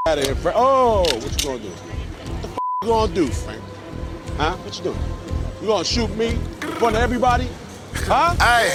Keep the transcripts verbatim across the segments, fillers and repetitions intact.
out of here, Frank. Oh, what you gonna do? What the f you gonna do, Frank? Huh? What you doing? You gonna shoot me in front of everybody? Huh? Hey,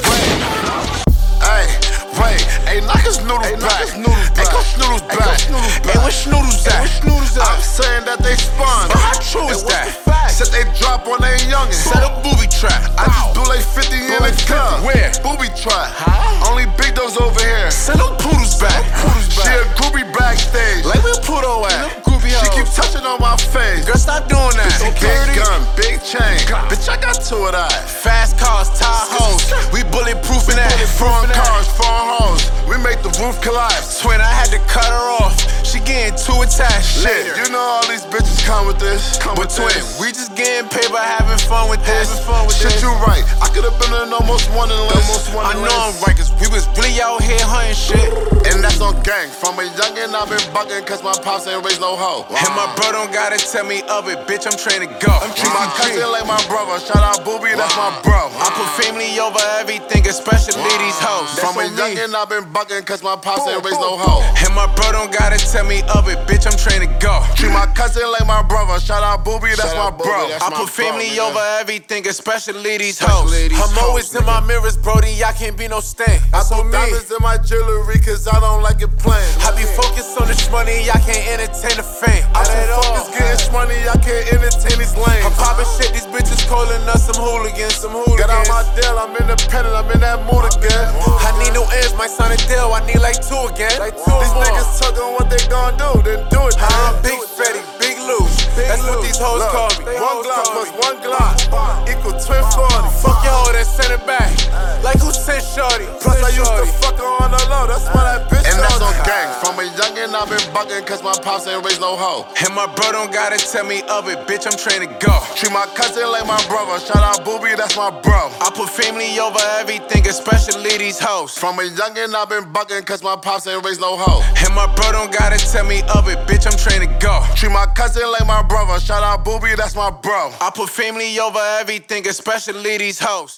wait. Hey, wait. Hey, knock his noodles Hey, knock back. his noodles Hey, back. go snoodles Hey, back. go snoodles Hey, back. where snoodles Hey, at? where snoodles at? I'm saying that they spun. But how true is Hey, what's that? the fact? Said they drop on they youngin'. Set a booby trap. I just blew like fifty in like the club. Where? Booby trap. Huh? Only big dogs over here. Send them poodles back. poodles back. She a groupie backstage. Like where Pluto at? Them groovy She hoes. keep touching on my face. Girl, stop doing that. Big gun, big chain. Bitch, I got two of that. Fast cars, Tahoes. We bulletproofing that. Foreign cars, foreign hoes. We make the roof collide. Twin, I had to cut her off. She getting too attached. Shit, you know all these bitches come with this. Come But with twin, this. we just getting paper, having fun with this. Having fun with Shit, this. you right. I could have been in almost one in list. I know I'm right, cause we was really out here hunting shit. And that's on gang. From a youngin', I've been bugging cause my pops ain't raised no hoe. And my bro don't gotta tell me of it, bitch, I'm trained to go. I'm Treat my cousin like my brother. Shout out Booby, that's my bro. I put family over everything, especially these hoes. From a youngin', I've been bugging cause my pops ain't raised no hoe. And my bro don't gotta tell me of it, bitch, I'm trained to go. Treat my cousin like my brother. Shout out Booby, that's my out Booby, bro. that's I put family bro, over everything, especially these Especially hoes. these I'm hoes, always in my mirrors, Brody, y'all can't be no stain. I That's put on me. diamonds in my jewelry cause I don't like it plain. I be focused on this money, y'all can't entertain the fame. I Not said at all. focus getting money, I can't entertain these lanes. I'm popping shit, these bitches calling us some hooligans, some hooligans. Get out my deal, I'm independent, I'm in that mood again. I need new ends, my son a deal, I need like two again. Like two These more. niggas talking what they gon' do, then do it. I'm man. Big Fetty, Big Loose. That's what these hoes Look, call me. One Glock plus one Glock equal twin forty. Fuck your hoe, then send it back. Like who sent Shorty? Plus I Sent used to Shorty. fuck her on the low, that's why that bitch And that's on on gang. From a youngin', I've been bugging cause my pops ain't raised no hoe. And my bro don't gotta tell me of it, bitch, I'm trained to go. Treat my cousin like my brother. Shout out Booby, that's my bro. I put family over everything, especially these hoes. From a youngin', I've been bugging cause my pops ain't raised no hoe. And my bro don't gotta tell me of it, bitch, I'm trained to go. Treat my cousin like my brother. Shout out Booby, that's my bro. I put family over everything, especially these hoes.